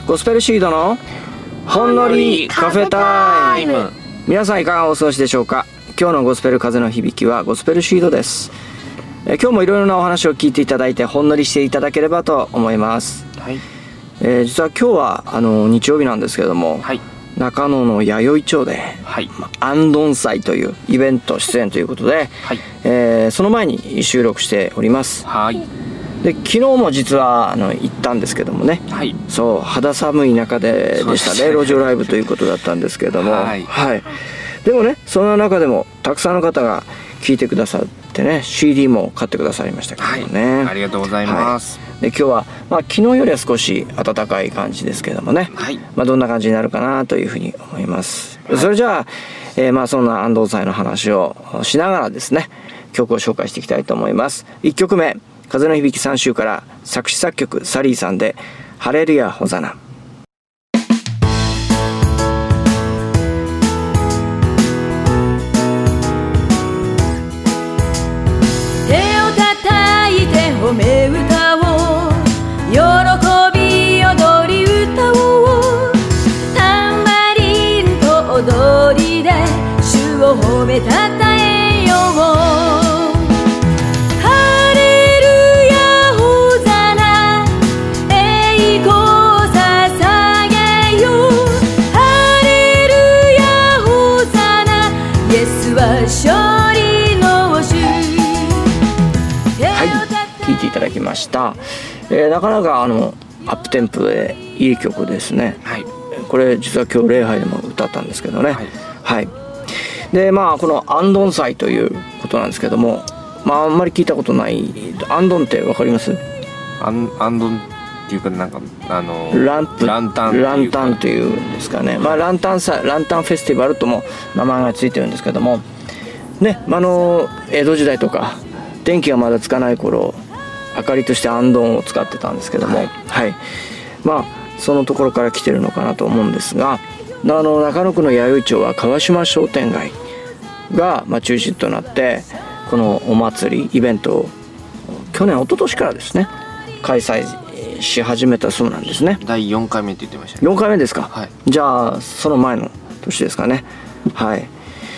ゴスペルシードのほんのりカフェタイム。皆さんいかがお過ごしでしょうか。今日のゴスペル風の響きはゴスペルシードです。今日もいろいろなお話を聞いていただいてほんのりしていただければと思います。 はい。 実は今日は日曜日なんですけれども、 はい、 中野の弥生町で、 はい、 アンドン祭というイベント出演ということで、 はい、 その前に収録しております。 はい。 で昨日も実は行ったんですけどもね、 はい、 そう肌寒い中でしたね、路上ライブということだったんですけれども、 はい、 はい、でもねその中でもたくさんの方が聴いてくださってね CD も買ってくださいましたけどもね、 はい、ありがとうございます。 はい、で今日は、昨日よりは少し暖かい感じですけどもね、 はい、 どんな感じになるかなというふうに思います。 はい、 それじゃあ、そんな安藤祭の話をしながらですね曲を紹介していきたいと思います。1曲目風の響き3週から作詞作曲サリーさんでハレルヤホザナ。 手を叩いて褒め歌おう、喜び踊り歌おう、タンバリンと踊りで主を褒めたたえよう。 聴いていただきました。なかなかアップテンポでいい曲ですね。 はい、 これ実は今日礼拝でも歌ったんですけどね。はい、はい、でこのアンドン祭ということなんですけども、あんまり聞いたことない。アンドンってわかります？ アンドンっていうかなんかランタンというんですかね。ランタンフェスティバルとも名前がついてるんですけどもね、江戸時代とか電気がまだつかない頃明かりとしてアンドンを使ってたんですけども、はい、はい、そのところから来てるのかなと思うんですが、中野区の弥生町は川島商店街が中心となってこのお祭りイベントを去年一昨年からですね開催し始めたそうなんですね。 第4回目って言ってましたね。 4回目ですか。 はい、 じゃあその前の年ですかね。はい、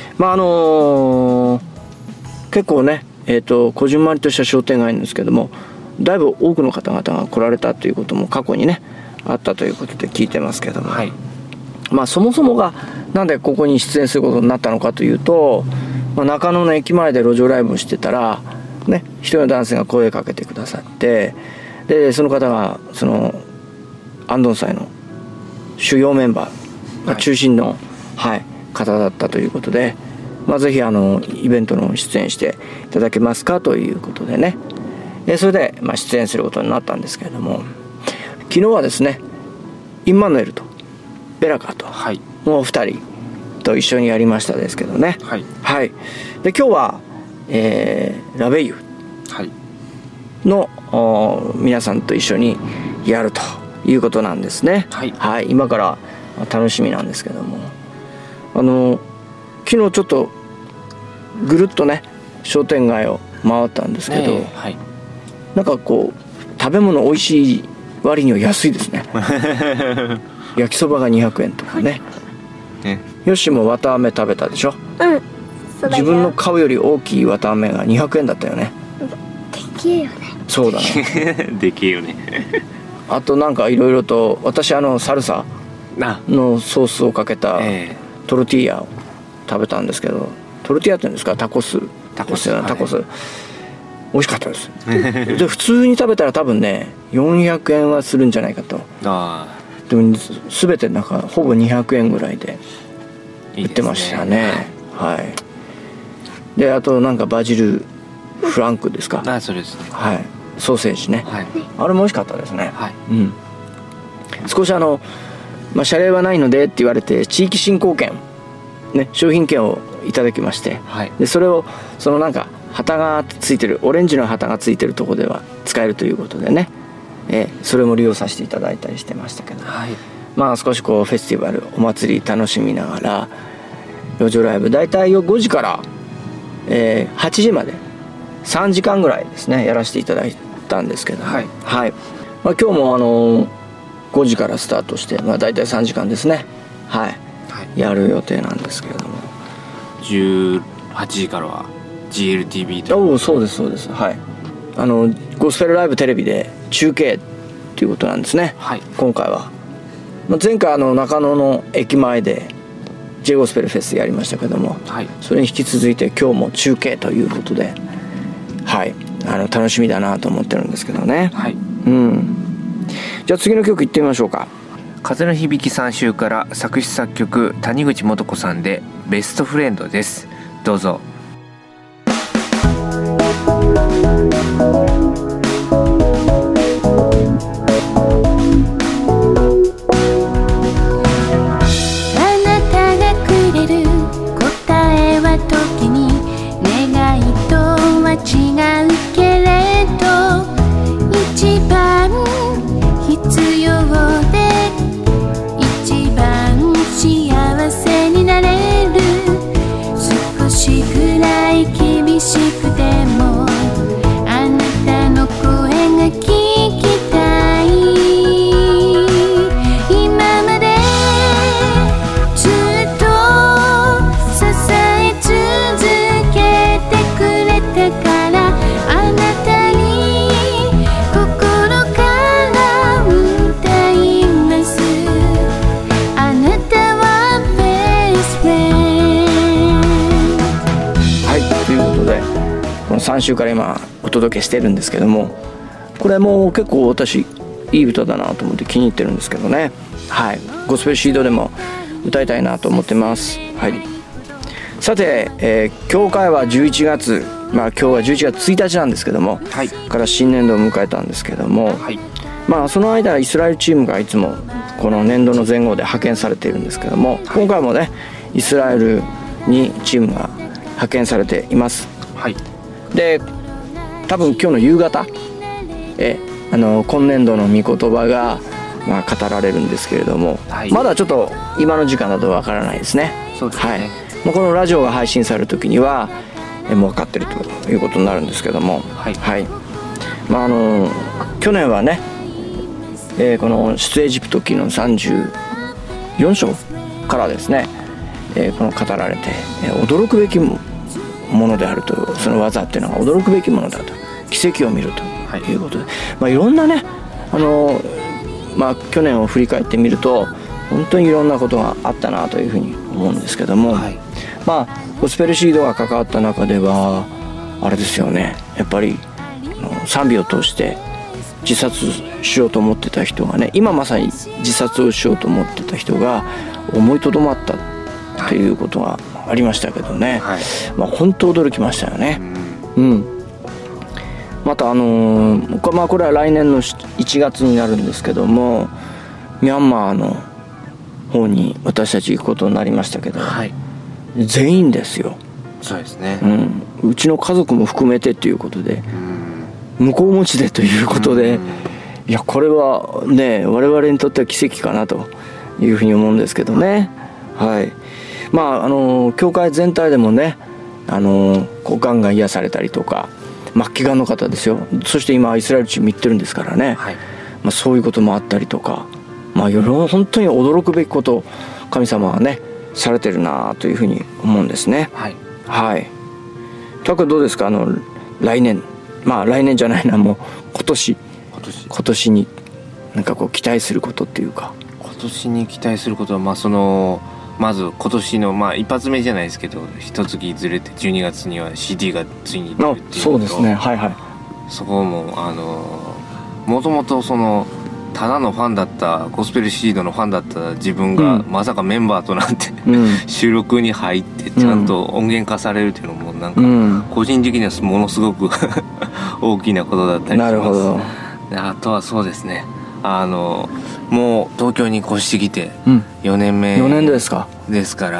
結構ねこじんまりとした商店街なんですけども、だいぶ多くの方々が来られたということも過去にねあったということで聞いてますけども、はい、そもそもがなんでここに出演することになったのかというと、中野の駅前で路上ライブをしてたらね一人の男性が声をかけてくださって、でその方がそのアンドン祭の主要メンバーが中心の、はい、方だったということで、ぜひイベントの出演していただけますかということでね、それで出演することになったんですけれども、昨日はですねインマヌエルとベラカーともう2人と一緒にやりましたですけどね。はい、はい、で今日は、ラベイユの、皆さんと一緒にやるということなんですね。はい、はい、今から楽しみなんですけども、昨日ちょっとぐるっとね商店街を回ったんですけど、はい、なんかこう食べ物美味しい割には安いですね焼きそばが200円とかね、よっしも綿あめ食べたでしょ。自分の買うより大きい綿あめが200円だったよね。 でけえよね。 そうだねでけえよねあとなんかいろいろと私サルサのソースをかけたトルティーヤを食べたんですけど、トルティーヤって言うんですか、タコス、美味しかったですで普通に食べたら多分ね400円はするんじゃないかと。でも全てなんかほぼ200円ぐらいで売ってましたね。はい、であとなんかバジルフランクですか。 そうですね。 はい、ソーセージね、はい、あれも美味しかったですね。はい、うん、少し謝礼はないのでって言われて地域振興券ね、商品券をいただきまして、はい、でそれをなんか旗がついてるオレンジの旗がついてるところでは使えるということでね、それも利用させていただいたりしてましたけど、はい、少しこうフェスティバルお祭り楽しみながら路上ライブ大体5時から、8時まで3時間ぐらいですねやらせていただいたんですけど、はいはい、今日も 5時からスタートして、まあ、大体3時間ですね、はい、やる予定なんですけれども、 18時からは GLTV とおお、そうですそうです、はい、ゴスペルライブテレビで中継ということなんですね、はい、今回は。前回中野の駅前で J ゴスペルフェスやりましたけども、はい、それに引き続いて今日も中継ということで、はい、楽しみだなと思ってるんですけどね、はい、うん、じゃあ次の曲いってみましょうか。 風の響き3週から作詞作曲谷口素子さんでベストフレンドです。どうぞ。 3週から今お届けしてるんですけども、これも結構私いい歌だなと思って気に入ってるんですけどね、はい、ゴスペルシードでも歌いたいなと思ってます、はい、さて、教会は11月、まあ今日は11月1日なんですけども、はい、から新年度を迎えたんですけども、はい、まあその間イスラエルチームがいつもこの年度の前後で派遣されているんですけども、今回もねイスラエルにチームが派遣されています、はい、で多分今日の夕方今年度の御言葉が、まあ、語られるんですけれども、はい、まだちょっと今の時間だとわからないですね。 そうですね、はい、 もうこのラジオが配信される時にはもう分かってるということになるんですけども、はいはい、まあ去年はね、この出エジプト記の34章からですね、この語られて、驚くべきものであると、その技っていうのは驚くべきものだと、奇跡を見るということで、まあ、いろんなねまあ、去年を振り返ってみると本当にいろんなことがあったなというふうに思うんですけども、はい、まあゴスペルシードが関わった中ではあれですよね、やっぱり賛美を通して自殺しようと思ってた人がね、今まさに自殺をしようと思ってた人が思いとどまったっていうことがありましたけどね、はい、まあ、本当驚きましたよね、うん、またまあ、これは来年の1月になるんですけども、ミャンマーの方に私たち行くことになりましたけど、はい、全員ですよ。 そうですね、 うちの家族も含めてということで、向こう持ちでということで、いやこれはね我々にとっては奇跡かなというふうに思うんですけどね、はい、まあ教会全体でもねこうがんが癒されたりとか、末期がんの方ですよ、そして今イスラエルチーム行ってるんですからね、はい、まあ、そういうこともあったりとか、まあ本当に驚くべきことを神様はねされてるなというふうに思うんですね。はい、はい、たくどうですか、来年、まあ来年じゃないな、もう今年になんかこう期待することっていうか。 今年に期待することは、まあまず今年のまあ一発目じゃないですけど、一月ずれて12月には CD がついに出るっていうと、 そうですね、はいはい、 そこももともとただのファンだった、ゴスペルシードのファンだった自分が、まさかメンバーとなって、収録に入ってちゃんと音源化されるっていうのもなんか個人的にはものすごく大きなことだったりします。なるほど。あとはそうですね、もう東京に越してきて4年目ですから、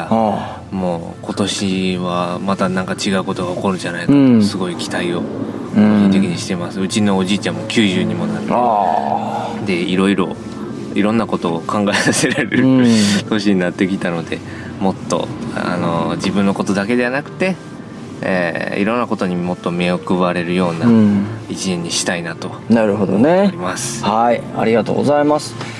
もう今年はまたなんか違うことが起こるんじゃないかと、すごい期待を個人的にしてます。うちのおじいちゃんも90にもなって、でいろんなことを考えさせられる年になってきたので、もっと自分のことだけではなくて、いろんなことにもっと目を配れるような一年にしたいなと思います。 なるほどね。はい、ありがとうございます。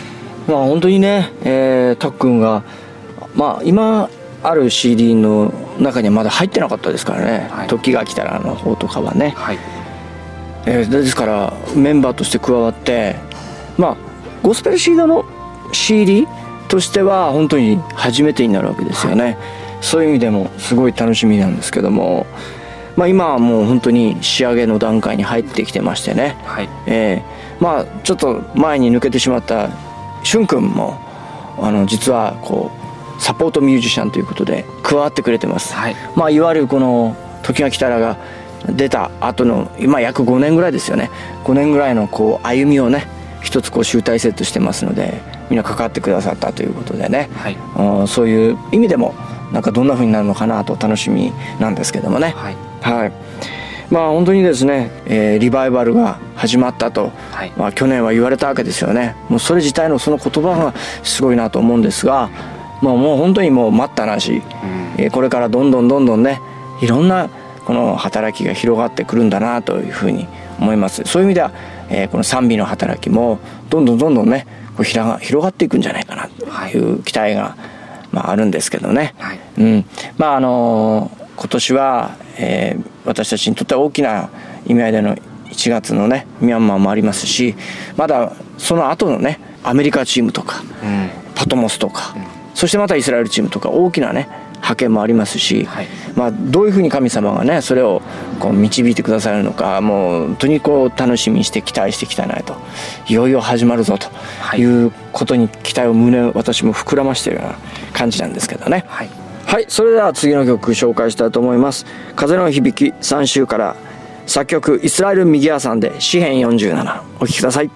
まあ本当にね、たっくんがまあ今ある CD の中にはまだ入ってなかったですからね、はい、時が来たらの方とかはね、はい、ですからメンバーとして加わってまあゴスペルシードの CD としては本当に初めてになるわけですよね、はい、そういう意味でもすごい楽しみなんですけども、まあ、今はもう本当に仕上げの段階に入ってきてましてね、はい、まあちょっと前に抜けてしまったしゅんくんも実はこうサポートミュージシャンということで加わってくれてます、はい、まあいわゆるこの時が来たらが出た後の今約5年ぐらいですよね。5年ぐらいのこう歩みをね一つこう集大成としてますので、みんな関わってくださったということでね、はい、そういう意味でもなんかどんな風になるのかなと楽しみなんですけどもね、はい、はい、まあ本当にですね、リバイバルが始まったと、はい、まあ、去年は言われたわけですよね。もうそれ自体のその言葉がすごいなと思うんですが、まあ、もう本当にもう待ったなし、これからどんどんねいろんなこの働きが広がってくるんだなというふうに思います。そういう意味では、この賛美の働きもどんどんねこう広がっていくんじゃないかなという期待が、まあ、あるんですけどね、はい、うん、まあ今年は、私たちにとっては大きな意味合いでの1月のねミャンマーもありますし、まだその後のねアメリカチームとか、パトモスとか、そしてまたイスラエルチームとか大きなね派遣もありますし、はい、まあ、どういうふうに神様がねそれをこう導いてくださるのか、もう本当にこう楽しみにして期待していきたいなと、いよいよ始まるぞということに期待を私も膨らましているような感じなんですけどね、はい、はい、それでは次の曲紹介したいと思います。風の響き3週から作曲イスラエル・ミギアさんで詩編47、お聴きください。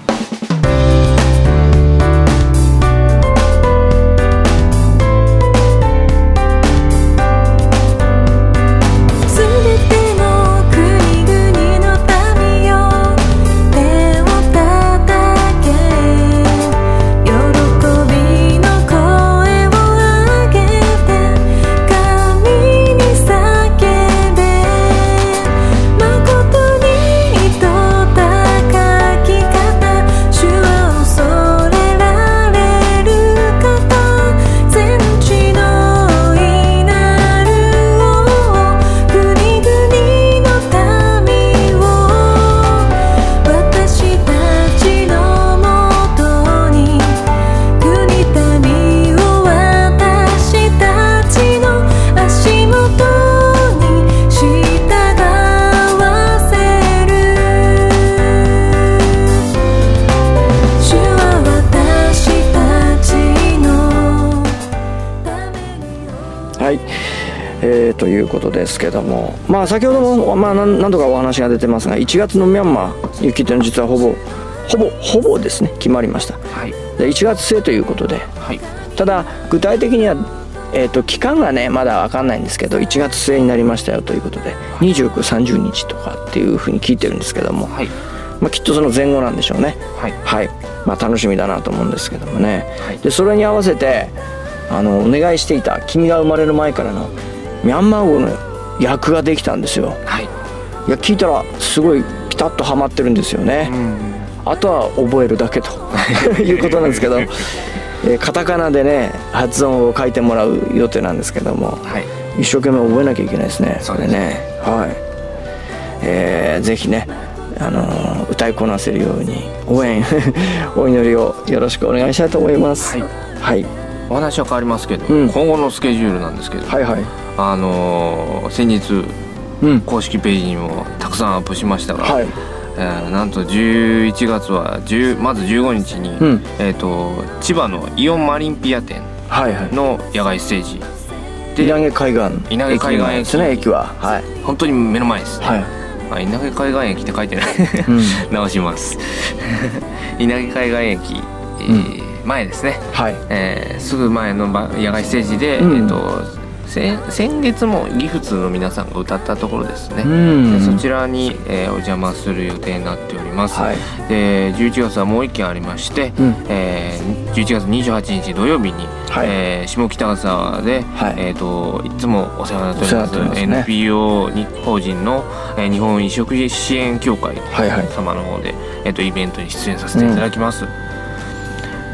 ということですけども、まあ、先ほども、まあ、何度かお話が出てますが、1月のミャンマー雪っていうのは実はほぼですね決まりました、はい、で1月末ということで、はい、ただ具体的には、期間がねまだ分かんないんですけど1月末になりましたよということで、29、30日とかっていうふうに聞いてるんですけども、はい、まあ、きっとその前後なんでしょうね、はいはい、まあ、楽しみだなと思うんですけどもね、はい、でそれに合わせてお願いしていた君が生まれる前からのミャンマー語の訳ができたんですよ、はい、いや聞いたらすごいピタッとはまってるんですよね、あとは覚えるだけということなんですけど、カタカナでね発音を書いてもらう予定なんですけども、はい、一生懸命覚えなきゃいけないですね。そうですね、はい、ぜひね歌いこなせるように応援お祈りをよろしくお願いしたいと思います。はい、はい、 お話は変わりますけど、今後のスケジュールなんですけど、はいはい、先日、公式ページにもたくさんアップしましたが、はい、なんと11月はまず15日に、千葉のイオンマリンピア店の野外ステージで、 稲毛海岸駅ですね、駅は、はい、 本当に目の前ですね、はい、稲毛海岸駅って書いてない、直します稲毛海岸駅、前ですね、はい、すぐ前の野外ステージで、先月もギフツの皆さんが歌ったところですね、でそちらに、お邪魔する予定になっております、はい、で11月はもう一件ありまして、11月28日土曜日に、はい、下北沢で、はい、いつもお世話になっております、NPO 法人の、日本移植支援協会様の方で、イベントに出演させていただきます、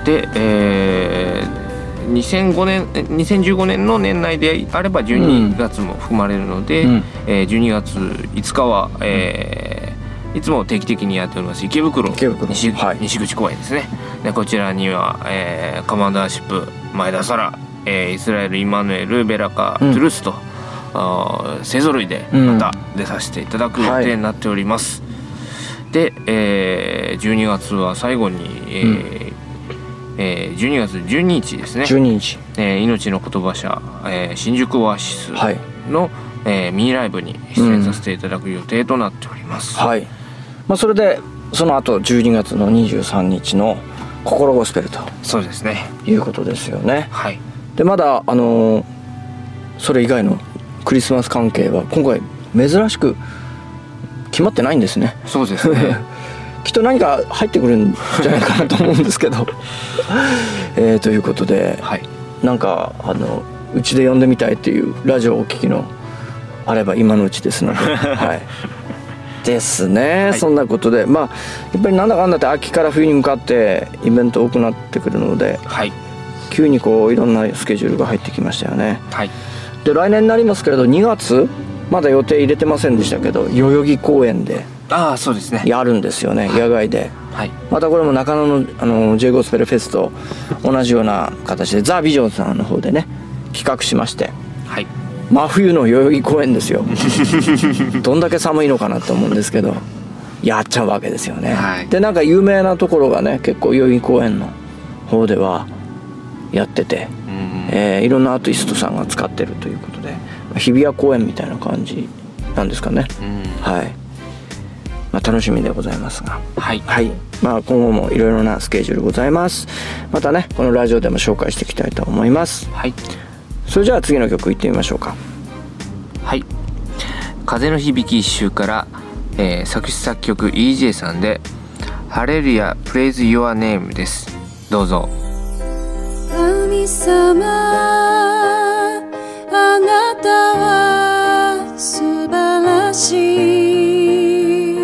で、2015年の年内であれば12月も含まれるので、12月5日は、いつも定期的にやっております池袋西口公園ですね。でこちらには、カマンダーシップ前田沙羅、イスラエルイマヌエルベラカ、トゥルースと勢ぞろいでまた出させていただく予定になっております。で、12月は最後に、12月12日ですね。12日、命の言葉社、新宿オアシスの、ミニライブに出演させていただく予定となっております。 はい。それでその後12月の23日の心ゴスペルと。 そうですね。 いうことですよね。 はい。 でまだそれ以外のクリスマス関係は今回珍しく決まってないんですね。 そうですね。 きっと何か入ってくるんじゃないかなと思うんですけどということで、はい、なんかうちで呼んでみたいっていうラジオをお聞きのあれば今のうちですので、はい、ですね、はい、そんなことでやっぱりなんだかんだって秋から冬に向かってイベント多くなってくるので、はい、急にいろんなスケジュールが入ってきましたよね。はい、で来年になりますけれど2月まだ予定入れてませんでしたけど代々木公園でそうですね、 やるんですよね、野外で、はい、またこれも中野のJゴスペルフェスと同じような形でザ・ビジョンさんの方でね企画しまして、はい、真冬の代々木公園ですよどんだけ寒いのかなと思うんですけどやっちゃうわけですよね、はい、でなんか有名なところがね結構代々木公園の方ではやってて、いろんなアーティストさんが使ってるということで日比谷公園みたいな感じなんですかね、はい、楽しみでございますが、はい、はい、今後もいろいろなスケジュールございます。またねこのラジオでも紹介していきたいと思います。はい、それじゃあ次の曲いってみましょうか。 はい、風の響き一周から、作詞作曲 EJ さんでハレルヤプレイズ Your Name です。どうぞ。 神様あなたは素晴らしい、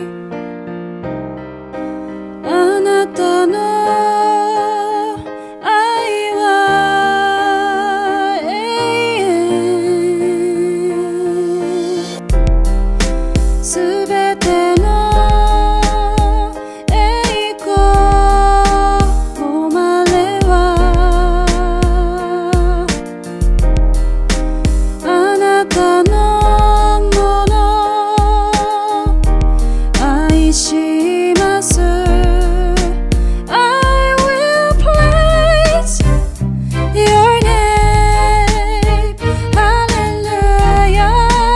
あなたの愛は永遠、すべての栄光誉れはあなたのもの、愛します。I will praise your name. Hallelujah,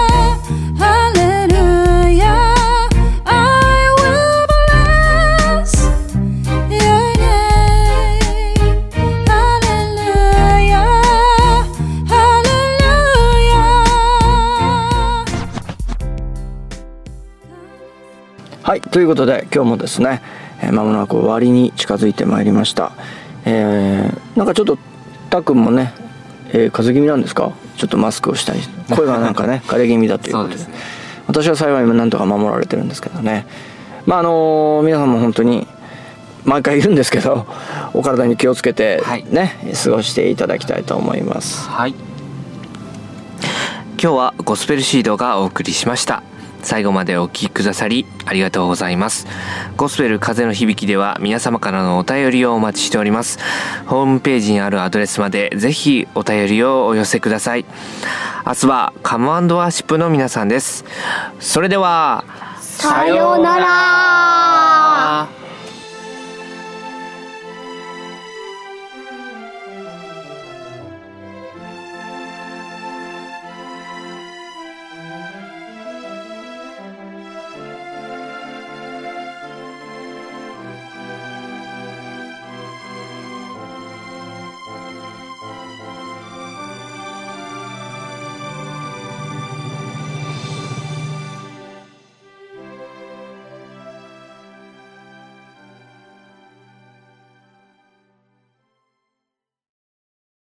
hallelujah. I will bless your name. Hallelujah, hallelujah. はい、ということで今日もですねまもなく終わりに近づいてまいりました。なんかちょっとたっくんもね、風邪気味なんですか？ちょっとマスクをしたり声がなんかね枯れ気味だということで、そうですね、私は幸いなんとか守られてるんですけどね。皆さんも本当に毎回言うんですけどお体に気をつけてね、はい、過ごしていただきたいと思います。 はい、今日はゴスペルシードがお送りしました。最後までお聞きくださりありがとうございます。ゴスペル風の響きでは皆様からのお便りをお待ちしております。ホームページにあるアドレスまでぜひお便りをお寄せください。明日はカム&ワーシップの皆さんです。それではさようなら。